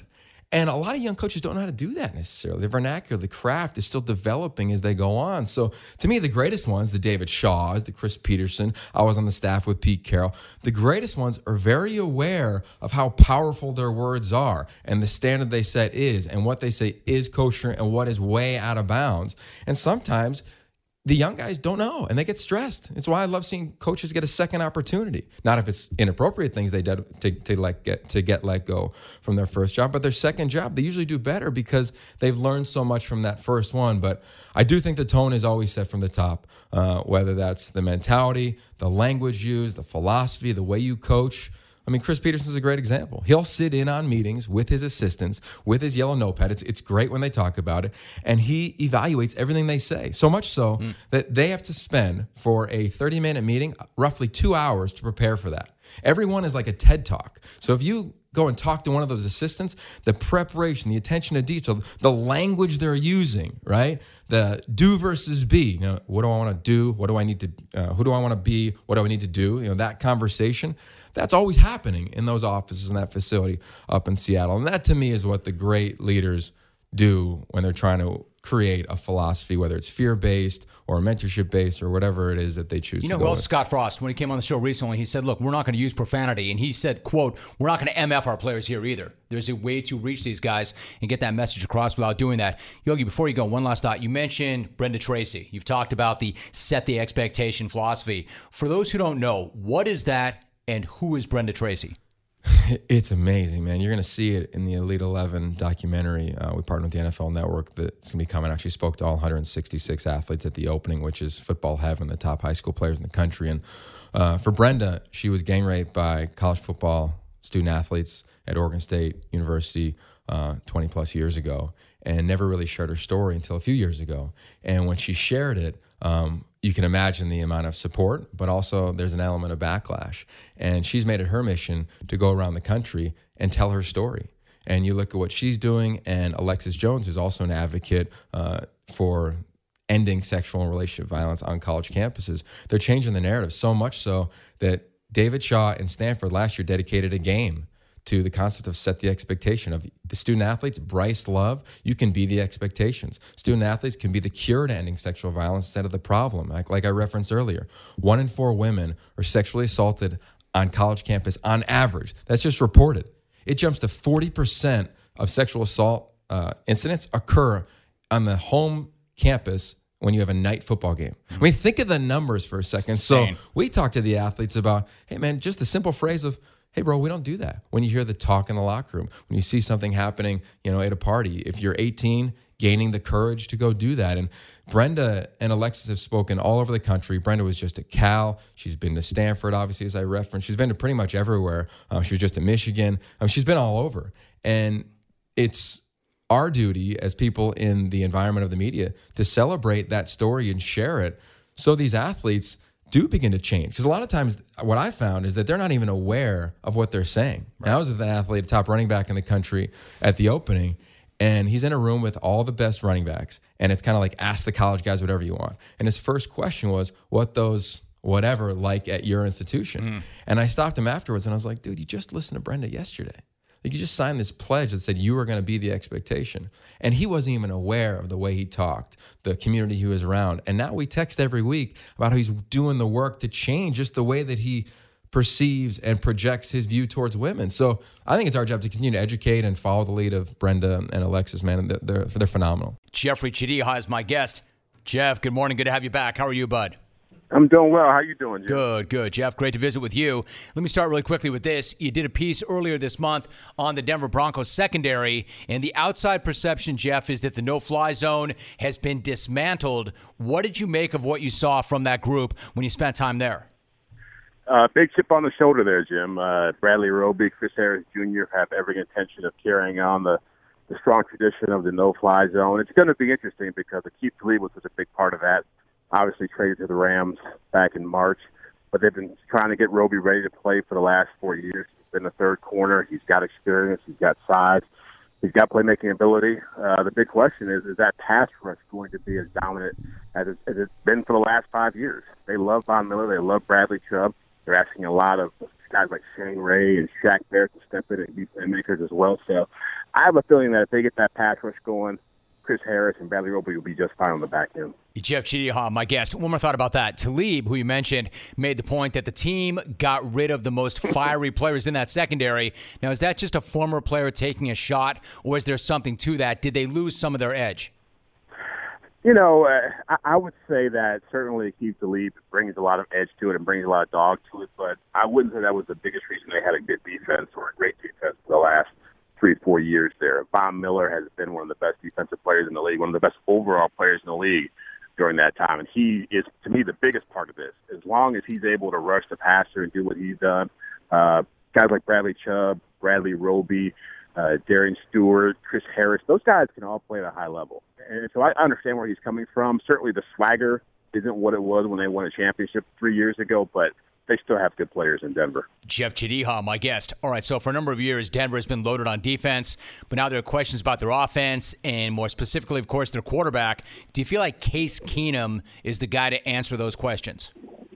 S8: And a lot of young coaches don't know how to do that necessarily. The vernacular, the craft is still developing as they go on. So to me, the greatest ones, the David Shaws, the Chris Peterson, I was on the staff with Pete Carroll. The greatest ones are very aware of how powerful their words are and the standard they set is and what they say is kosher and what is way out of bounds. And sometimes the young guys don't know, and they get stressed. It's why I love seeing coaches get a second opportunity. Not if it's inappropriate things they did to, to, let get, to get let go from their first job, but their second job, they usually do better because they've learned so much from that first one. But I do think the tone is always set from the top, uh, whether that's the mentality, the language used, the philosophy, the way you coach. I mean, Chris Peterson's a great example. He'll sit in on meetings with his assistants, with his yellow notepad. It's it's great when they talk about it. And he evaluates everything they say. So much so mm. that they have to spend, for a thirty-minute meeting, roughly two hours to prepare for that. Everyone is like a TED Talk. So if you go and talk to one of those assistants, the preparation, the attention to detail, the language they're using, right? The do versus be. You know, what do I want to do? What do I need to, uh, who do I want to be? What do I need to do? You know, that conversation, that's always happening in those offices in that facility up in Seattle. And that to me is what the great leaders do when they're trying to create a philosophy, whether it's fear-based or mentorship-based or whatever it is that they choose
S2: you
S8: to
S2: know
S8: go
S2: who else?
S8: with.
S2: Scott Frost, when he came on the show recently, he said, look, we're not going to use profanity. And he said, quote, we're not going to M F our players here either. There's a way to reach these guys and get that message across without doing that. Yogi, before you go, one last thought. You mentioned Brenda Tracy. You've talked about the set the expectation philosophy. For those who don't know, what is that and who is Brenda Tracy?
S8: It's amazing, man. You're going to see it in the Elite eleven documentary. Uh, we partnered with the N F L Network that's going to be coming. Actually spoke to all one hundred sixty-six athletes at the opening, which is football heaven, the top high school players in the country. And uh, for Brenda, she was gang raped by college football student athletes at Oregon State University uh, twenty plus years ago, and never really shared her story until a few years ago. And when she shared it, um, you can imagine the amount of support, but also there's an element of backlash. And she's made it her mission to go around the country and tell her story. And you look at what she's doing, and Alexis Jones, who's also an advocate uh, for ending sexual and relationship violence on college campuses. They're changing the narrative so much so that David Shaw and Stanford last year dedicated a game to the concept of set the expectation of the student athletes. Bryce Love, you can be the expectations. Student athletes can be the cure to ending sexual violence instead of the problem. Like, like I referenced earlier, one in four women are sexually assaulted on college campus on average. That's just reported. It jumps to forty percent of sexual assault uh, incidents occur on the home campus when you have a night football game. I mean, think of the numbers for a second. So we talk to the athletes about, hey, man, just the simple phrase of, hey, bro, we don't do that. When you hear the talk in the locker room, when you see something happening, you know, at a party, if you're eighteen, gaining the courage to go do that. And Brenda and Alexis have spoken all over the country. Brenda was just at Cal. She's been to Stanford, obviously, as I referenced. She's been to pretty much everywhere. Um, she was just in Michigan. I mean, she's been all over. And it's our duty as people in the environment of the media to celebrate that story and share it so these athletes do begin to change. Because a lot of times what I found is that they're not even aware of what they're saying. Right. I was with an athlete, a top running back in the country at the opening, and he's in a room with all the best running backs. And it's kind of like, ask the college guys whatever you want. And his first question was, what those whatever like at your institution? Mm. And I stopped him afterwards and I was like, dude, you just listened to Brenda yesterday. Like, you just signed this pledge that said you were going to be the expectation. And he wasn't even aware of the way he talked, the community he was around. And now we text every week about how he's doing the work to change just the way that he perceives and projects his view towards women. So I think it's our job to continue to educate and follow the lead of Brenda and Alexis, man. They're, they're, they're phenomenal.
S2: Jeffrey Chadiha is my guest. Jeff, good morning. Good to have you back. How are you, bud?
S9: I'm doing well. How you doing, Jim?
S2: Good, good. Jeff, great to visit with you. Let me start really quickly with this. You did a piece earlier this month on the Denver Broncos secondary, and the outside perception, Jeff, is that the no-fly zone has been dismantled. What did you make of what you saw from that group when you spent time there?
S9: Uh, big chip on the shoulder there, Jim. Uh, Bradley Roby, Chris Harris Junior have every intention of carrying on the, the strong tradition of the no-fly zone. It's going to be interesting because Aqib Talib was such a big part of that. Obviously traded to the Rams back in March, but they've been trying to get Roby ready to play for the last four years. He's been the third corner. He's got experience. He's got size. He's got playmaking ability. Uh, the big question is, is that pass rush going to be as dominant as, it, as it's been for the last five years? They love Von Miller. They love Bradley Chubb. They're asking a lot of guys like Shane Ray and Shaq Barrett to step in and be playmakers as well. So I have a feeling that if they get that pass rush going, Chris Harris and Bradley Roby will be just fine on the back end.
S2: Jeff Chidi, my guest. One more thought about that. Talib, who you mentioned, made the point that the team got rid of the most fiery players in that secondary. Now, is that just a former player taking a shot, or is there something to that? Did they lose some of their edge?
S9: You know, uh, I, I would say that certainly Aqib Talib brings a lot of edge to it and brings a lot of dog to it, but I wouldn't say that was the biggest reason they had a good defense or a great defense for the last three, four years there. Von Miller has been one of the best defensive players in the league, one of the best overall players in the league during that time. And he is, to me, the biggest part of this. As long as he's able to rush the passer and do what he's done, uh, guys like Bradley Chubb, Bradley Roby, uh, Darian Stewart, Chris Harris, those guys can all play at a high level. And so I understand where he's coming from. Certainly the swagger isn't what it was when they won a championship three years ago, but they still have good players in Denver.
S2: Jeff Chidi, my guest. All right, so for a number of years, Denver has been loaded on defense, but now there are questions about their offense and more specifically, of course, their quarterback. Do you feel like Case Keenum is the guy to answer those questions?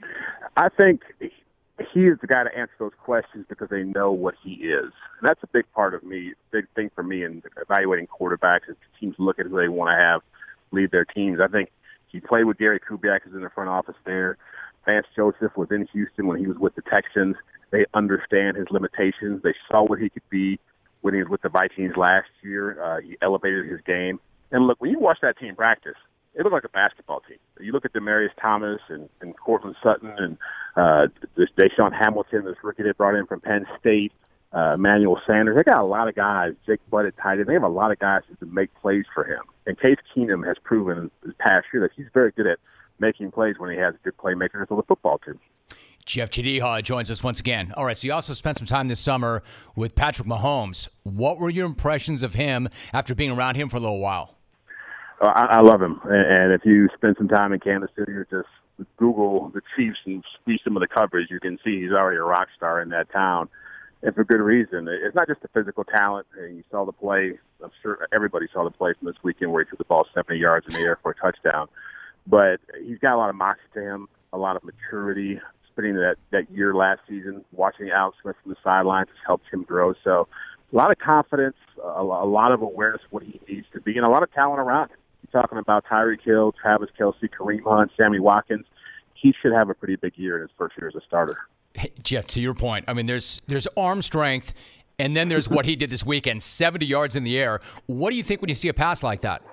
S9: I think he is the guy to answer those questions because they know what he is. And that's a big part of me, big thing for me in evaluating quarterbacks is teams look at who they want to have lead their teams. I think he played with Gary Kubiak, who's in the front office there. Vance Joseph was in Houston when he was with the Texans. They understand his limitations. They saw what he could be when he was with the Vikings last year. Uh, he elevated his game. And look, when you watch that team practice, it looked like a basketball team. You look at Demaryius Thomas and, and Cortland Sutton and uh, this Deshaun Hamilton, this rookie they brought in from Penn State, uh, Emmanuel Sanders. They got a lot of guys. Jake Butt at tight end. They have a lot of guys who can make plays for him. And Case Keenum has proven this past year that he's very good at making plays when he has good playmakers on the football team.
S2: Jeff Chidi joins us once again. All right, so you also spent some time this summer with Patrick Mahomes. What were your impressions of him after being around him for a little while?
S9: Uh, I, I love him. And if you spend some time in Kansas City or just Google the Chiefs and see some of the coverage, you can see he's already a rock star in that town. And for good reason. It's not just the physical talent. You saw the play. I'm sure everybody saw the play from this weekend where he threw the ball seventy yards in the air for a touchdown. But he's got a lot of moxie to him, a lot of maturity. Spending that, that year last season, watching Alex Smith from the sidelines has helped him grow. So a lot of confidence, a, a lot of awareness of what he needs to be, and a lot of talent around him. You're talking about Tyreek Hill, Travis Kelce, Kareem Hunt, Sammy Watkins. He should have a pretty big year in his first year as a starter.
S2: Hey, Jeff, to your point, I mean, there's there's arm strength, and then there's what he did this weekend, seventy yards in the air. What do you think when you see a pass like that?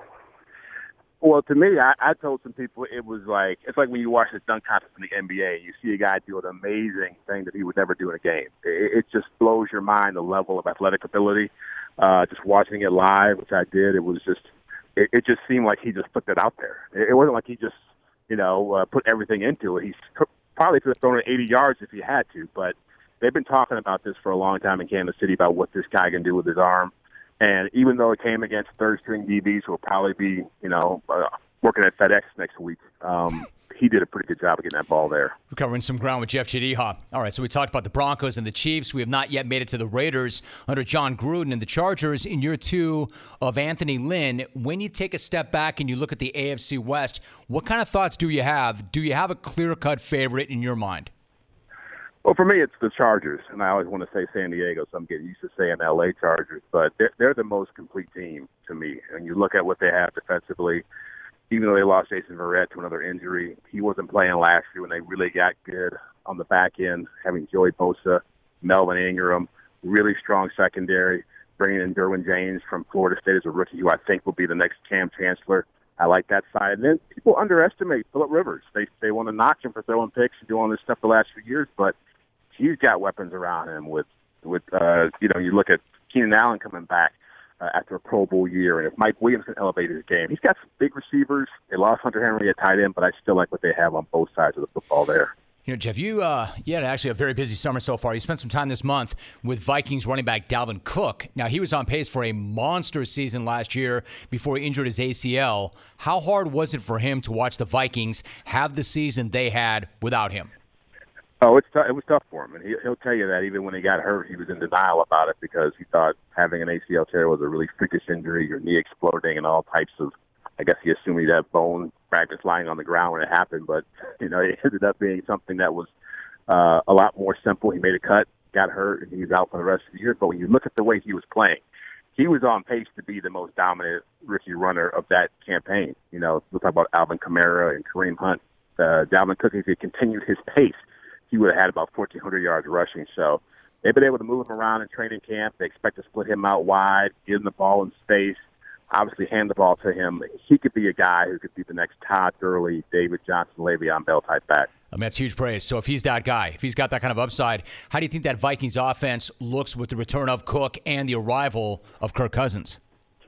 S9: Well, to me, I, I told some people it was like, it's like when you watch the dunk contest in the N B A, you see a guy do an amazing thing that he would never do in a game. It, it just blows your mind, the level of athletic ability. Uh, just watching it live, which I did, it was just, it, it just seemed like he just put that out there. It, it wasn't like he just, you know, uh, put everything into it. He probably could have thrown it eighty yards if he had to, but they've been talking about this for a long time in Kansas City about what this guy can do with his arm. And even though it came against third-string D Bs who will probably be, you know, uh, working at FedEx next week, um, he did a pretty good job of getting that ball there.
S2: We're covering some ground with Jeff Chidi. All right, so we talked about the Broncos and the Chiefs. We have not yet made it to the Raiders under John Gruden and the Chargers in year two of Anthony Lynn. When you take a step back and you look at the A F C West, what kind of thoughts do you have? Do you have a clear-cut favorite in your mind?
S9: Well, for me, it's the Chargers, and I always want to say San Diego, so I'm getting used to saying L A Chargers, but they're, they're the most complete team to me. And you look at what they have defensively, even though they lost Jason Verrett to another injury, he wasn't playing last year when they really got good on the back end, having Joey Bosa, Melvin Ingram, really strong secondary, bringing in Derwin James from Florida State as a rookie, who I think will be the next Cam Chancellor. I like that side. And then people underestimate Phillip Rivers. They they want to knock him for throwing picks and doing all this stuff the last few years, but he's got weapons around him with, with uh, you know, you look at Keenan Allen coming back uh, after a Pro Bowl year, and if Mike Williams can elevate his game, he's got some big receivers. They lost Hunter Henry at tight end, but I still like what they have on both sides of the football there.
S2: You know, Jeff, you, uh, you had actually a very busy summer so far. You spent some time this month with Vikings running back Dalvin Cook. Now, he was on pace for a monster season last year before he injured his A C L. How hard was it for him to watch the Vikings have the season they had without him?
S9: Oh, it's t- it was tough for him, and he, he'll tell you that even when he got hurt, he was in denial about it because he thought having an A C L tear was a really freakish injury, your knee exploding, and all types of. I guess he assumed he'd have bone fragments lying on the ground when it happened, but you know, it ended up being something that was uh, a lot more simple. He made a cut, got hurt, and he's out for the rest of the year. But when you look at the way he was playing, he was on pace to be the most dominant rookie runner of that campaign. You know, we'll talk about Alvin Kamara and Kareem Hunt. Uh, Dalvin Cook, if he continued his pace, he would have had about fourteen hundred yards rushing. So they've been able to move him around in training camp. They expect to split him out wide, give him the ball in space, obviously hand the ball to him. He could be a guy who could be the next Todd Gurley, David Johnson, Le'Veon Bell type back.
S2: I mean, that's huge praise. So if he's that guy, if he's got that kind of upside, how do you think that Vikings offense looks with the return of Cook and the arrival of Kirk Cousins?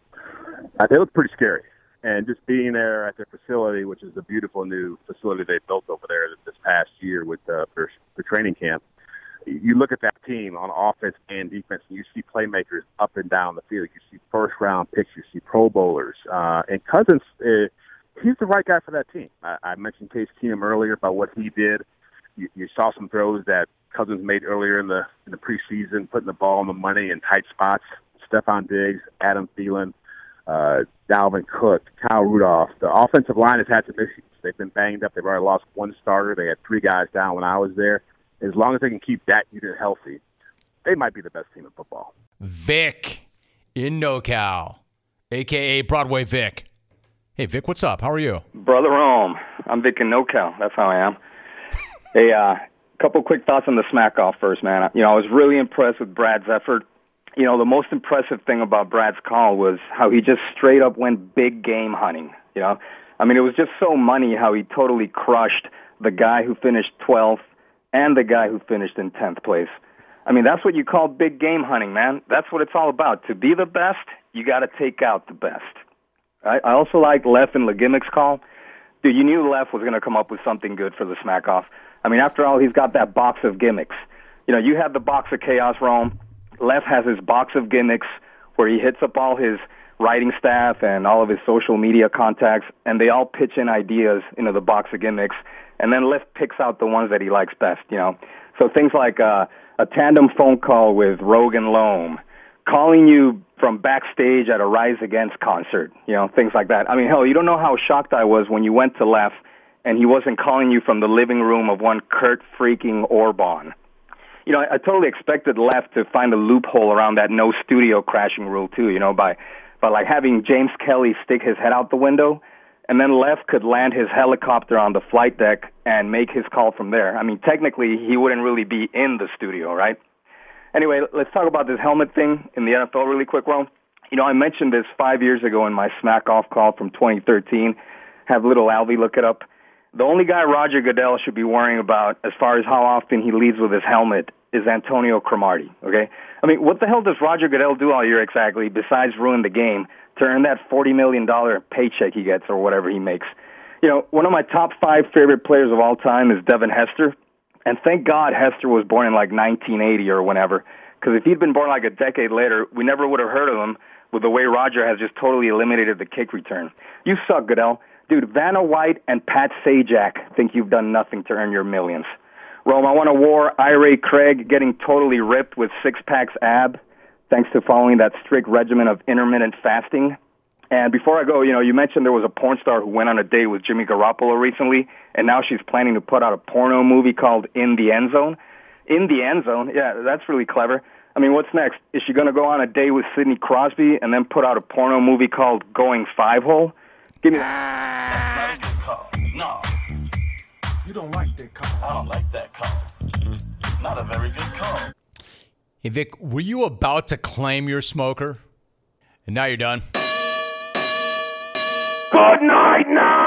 S9: Uh, they look pretty scary. And just being there at their facility, which is a beautiful new facility they built over there this past year with uh, for, for training camp, you look at that team on offense and defense, and you see playmakers up and down the field. You see first-round picks. You see Pro Bowlers. Uh, and Cousins, uh, he's the right guy for that team. I, I mentioned Case Keenum earlier about what he did. You, you saw some throws that Cousins made earlier in the in the preseason, putting the ball on the money in tight spots. Stephon Diggs, Adam Thielen, uh, Dalvin Cook, Kyle Rudolph. The offensive line has had some issues. They've been banged up. They've already lost one starter. They had three guys down when I was there. As long as they can keep that unit healthy, they might be the best team in football.
S2: Vic in NoCal, a k a. Broadway Vic. Hey, Vic, what's up? How are you?
S10: Brother Rome. I'm Vic in NoCal. That's how I am. Hey, uh, couple quick thoughts on the smack off first, man. You know, I was really impressed with Brad's effort. You know, the most impressive thing about Brad's call was how he just straight up went big game hunting. You know, I mean, it was just so money how he totally crushed the guy who finished twelfth and the guy who finished in tenth place. I mean, that's what you call big game hunting, man. That's what it's all about. To be the best, you got to take out the best. I, I also like Lef and LeGimmick's call. Dude, you knew Lef was going to come up with something good for the smack off. I mean, after all, he's got that box of gimmicks. You know, you have the box of chaos, Rome. Lef has his box of gimmicks where he hits up all his writing staff and all of his social media contacts, and they all pitch in ideas into the box of gimmicks. And then Lef picks out the ones that he likes best, you know. So things like uh, a tandem phone call with Rogan Loam, calling you from backstage at a Rise Against concert, you know, things like that. I mean, hell, you don't know how shocked I was when you went to Lef and he wasn't calling you from the living room of one Kurt freaking Orban. You know, I, I totally expected Lef to find a loophole around that no studio crashing rule, too, you know, by, by like having James Kelly stick his head out the window. And then Lef could land his helicopter on the flight deck and make his call from there. I mean, technically, he wouldn't really be in the studio, right? Anyway, let's talk about this helmet thing in the N F L really quick, Ron. You know, I mentioned this five years ago in my smack off call from twenty thirteen. Have little Alvy look it up. The only guy Roger Goodell should be worrying about as far as how often he leaves with his helmet is Antonio Cromartie, okay? I mean, what the hell does Roger Goodell do all year exactly besides ruin the game to earn that forty million dollars paycheck he gets or whatever he makes? You know, one of my top five favorite players of all time is Devin Hester. And thank God Hester was born in like nineteen eighty or whenever, because if he'd been born like a decade later, we never would have heard of him with the way Roger has just totally eliminated the kick return. You suck, Goodell. Dude, Vanna White and Pat Sajak think you've done nothing to earn your millions. Rome, I want a war. Ira Craig getting totally ripped with six-packs ab, thanks to following that strict regimen of intermittent fasting. And before I go, you know, you mentioned there was a porn star who went on a date with Jimmy Garoppolo recently, and now she's planning to put out a porno movie called In the End Zone. In the End Zone? Yeah, that's really clever. I mean, what's next? Is she going to go on a date with Sidney Crosby and then put out a porno movie called Going Five-Hole? Give me that.
S11: That's not a good call. No. You don't like that call. I don't like that call. Not a very good call.
S2: Hey, Vic, were you about to claim your smoker? And now you're done.
S11: Good night now.